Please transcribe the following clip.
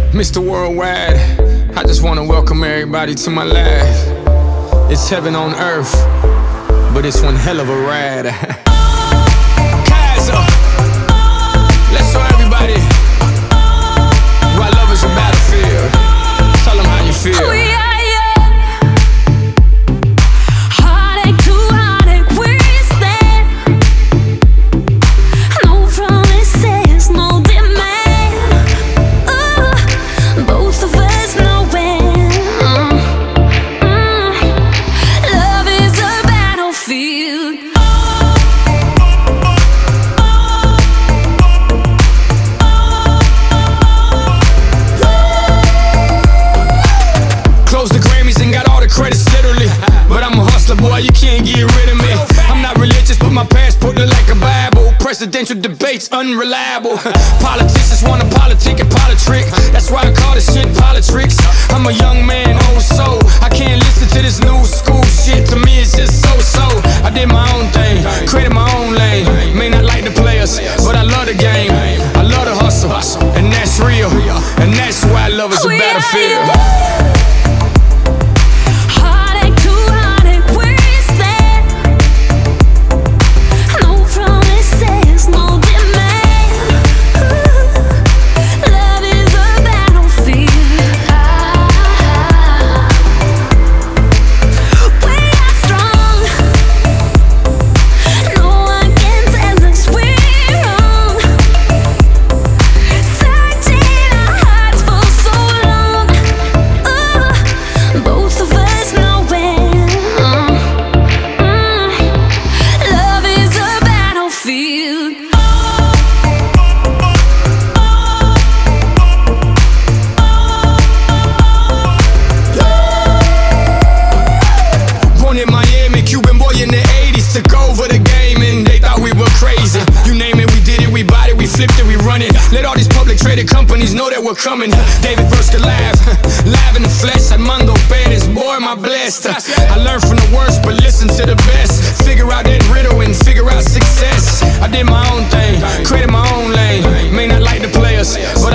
Mr. Worldwide, I just want to welcome everybody to my life. It's heaven on earth, but it's one hell of a ride. Kaiser, let's show everybody why love is a battlefield. Tell them how you feel. Boy, you can't get rid of me. I'm not religious, but my passport look like a Bible. Presidential debates, unreliable. Politicians wanna politic and politrick. That's why I call this shit politics. I'm a young man, old soul. I can't listen to this new school shit. To me, it's just so-so. I did my own thing, created my own lane. May not like the players, but I love the game. I love the hustle, and that's real. And that's why love is a battlefield. Let all these public traded companies know that we're coming. David vs. Goliath, live in the flesh. Armando Perez, boy, am I blessed. I learned from the worst, but listen to the best. Figure out that riddle and figure out success. I did my own thing, created my own lane. May not like the players, but